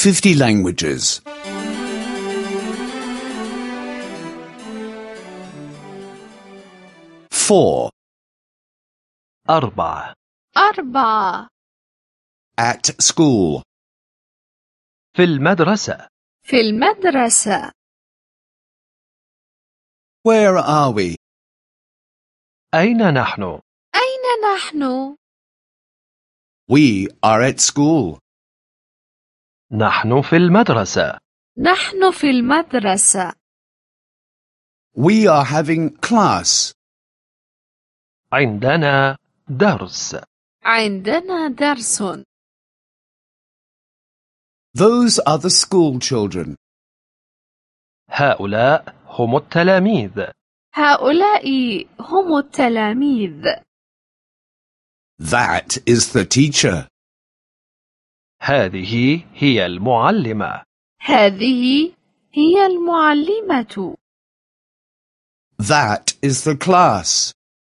50 languages. 4. 4. At school. في المدرسة. في المدرسة. Where are we? أين نحن؟ أين نحن؟ We are at school. نحن في المدرسة. نحن في المدرسة. We are having class. عندنا درس. عندنا درس. Those are the school children. هؤلاء هم التلاميذ. هؤلاء هم التلاميذ. That is the teacher. هذه هي المعلمة. هذه هي المعلمة. That is the class.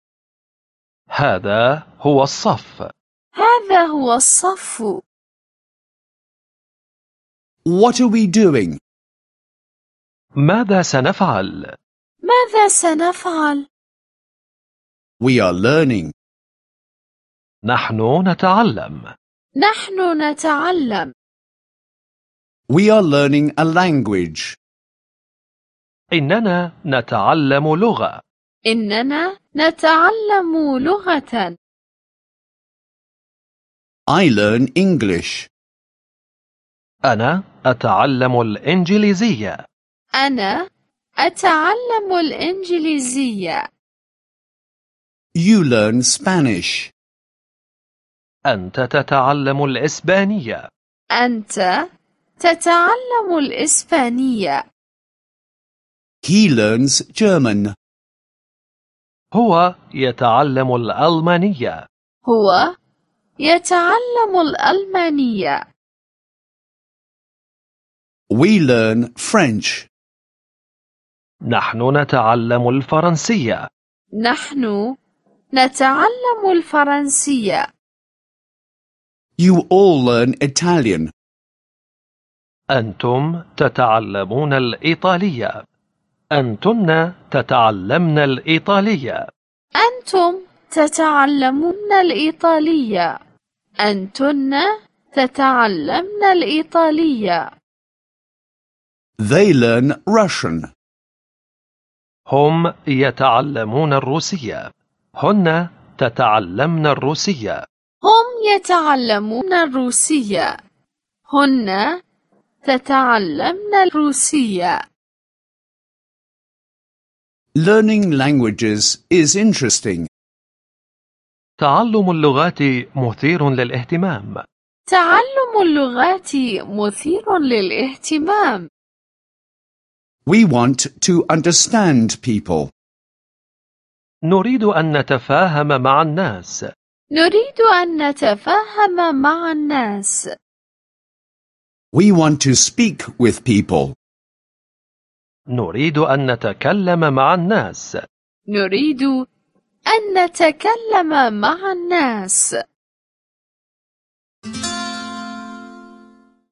هذا هو الصف. هذا هو الصف. What are we doing? ماذا سنفعل؟ ماذا سنفعل؟ We are learning. نحن نتعلم. نحن نتعلم. We are learning a language. إننا نتعلم لغة. إننا نتعلم لغة. I learn English. أنا أتعلم الإنجليزية. أنا أتعلم الإنجليزية. You learn Spanish. أنت تتعلم الإسبانية. أنت تتعلم الإسبانية. He learns German. هو يتعلم الألمانية. هو يتعلم الألمانية. We learn French. نحن نتعلم الفرنسية. نحن نتعلم الفرنسية. You all learn Italian. أنتم تتعلمون الإيطالية. أنتن تتعلمن الإيطالية. أنتم تتعلمون الإيطالية. أنتن تتعلمن الإيطالية. They learn Russian. هم يتعلمون الروسية. هن تتعلمن الروسية. هم يتعلمون الروسية. هن تتعلمن الروسية. Learning languages is interesting. تعلم اللغات مثير للاهتمام. تعلم اللغات مثير للاهتمام. We want to understand people. نريد أن نتفاهم مع الناس. نريد أن نتفاهم مع الناس. We want to speak with people. نريد أن نتكلم مع الناس. نريد أن نتكلم مع الناس.